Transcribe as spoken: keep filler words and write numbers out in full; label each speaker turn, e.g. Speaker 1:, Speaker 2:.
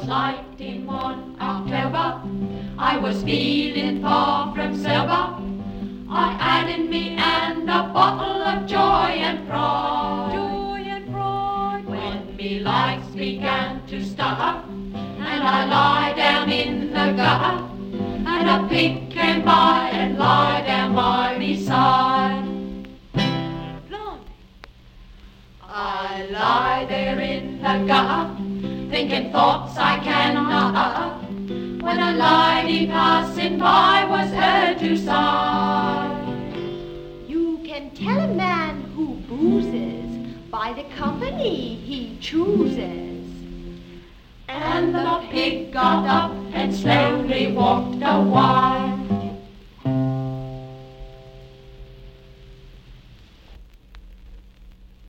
Speaker 1: 'twas light in one October, I was feeling far from sober. I had in me and a bottle of joy and pride,
Speaker 2: joy and pride.
Speaker 1: When me lights began to stutter, and I lie down in the gutter, and a pig came by and lie down by me side. I lie there in the gutter, thinking thoughts I cannot utter, when a lady passing by was heard to sigh.
Speaker 2: You can tell a man who boozes by the company he chooses.
Speaker 1: And the pig got up and slowly walked a while,